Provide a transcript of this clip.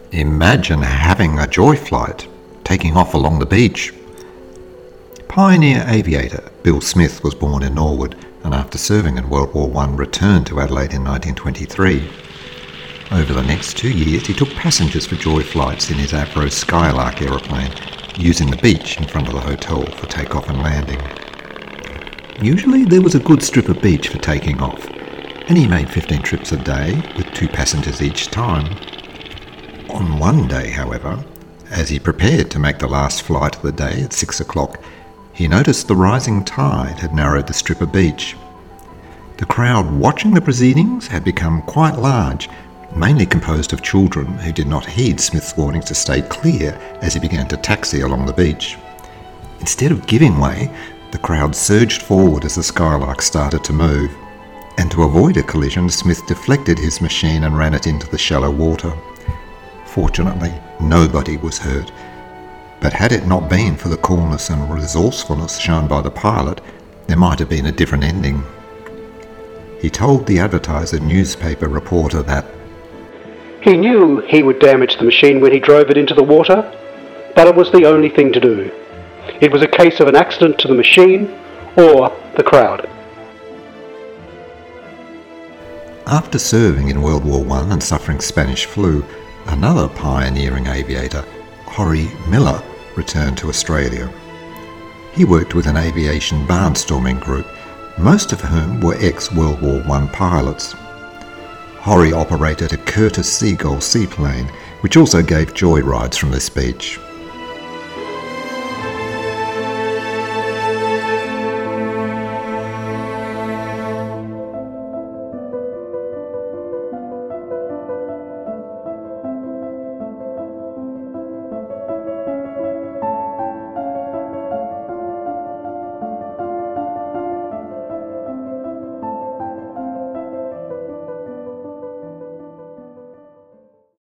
Imagine having a joy flight, taking off along the beach. Pioneer aviator Bill Smith was born in Norwood and after serving in World War I returned to Adelaide in 1923. Over the next 2 years he took passengers for joy flights in his Avro Skylark aeroplane, using the beach in front of the hotel for takeoff and landing. Usually there was a good strip of beach for taking off, and he made 15 trips a day with 2 passengers each time. On one day, however, as he prepared to make the last flight of the day at 6 o'clock, he noticed the rising tide had narrowed the strip of beach. The crowd watching the proceedings had become quite large, mainly composed of children who did not heed Smith's warning to stay clear as he began to taxi along the beach. Instead of giving way, the crowd surged forward as the Skylark started to move, and to avoid a collision, Smith deflected his machine and ran it into the shallow water. Fortunately, nobody was hurt, but had it not been for the coolness and resourcefulness shown by the pilot, there might have been a different ending. He told the Advertiser newspaper reporter that he knew he would damage the machine when he drove it into the water, but it was the only thing to do. It was a case of an accident to the machine or the crowd. After serving in World War I and suffering Spanish flu, another pioneering aviator, Horry Miller, returned to Australia. He worked with an aviation barnstorming group, most of whom were ex-World War I pilots. Horry operated a Curtiss Seagull seaplane, which also gave joy rides from this beach.